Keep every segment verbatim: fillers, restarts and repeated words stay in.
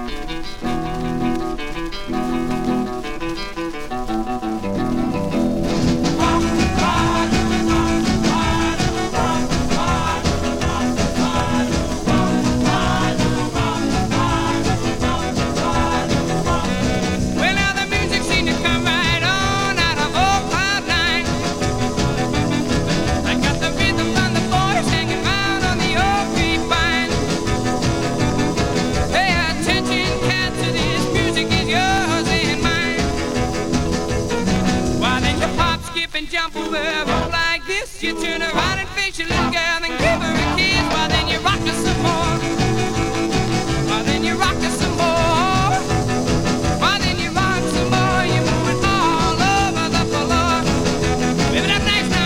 Jump over a rope like this. You turn around and face your little girl and give her a kiss. Well, then you rock her some more. Well, then you rock her some more. Well, then you rock some more. You're moving all over the floor. Live it up nice now.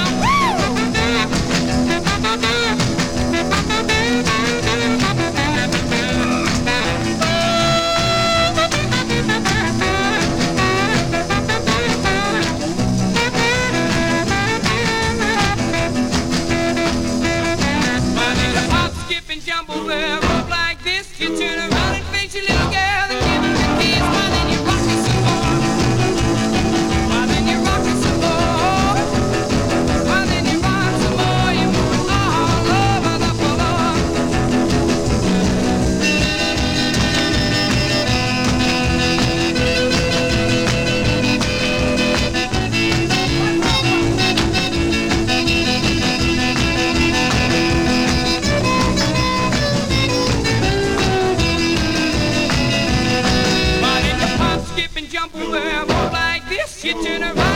Jump over a rope like this. You turn around and face your little girl and give her a kiss. Why then you rock her some more. Why then you rock her some more. Why then you rock some more. You're moving all over the floor. Jump over a rope like this, you turn around.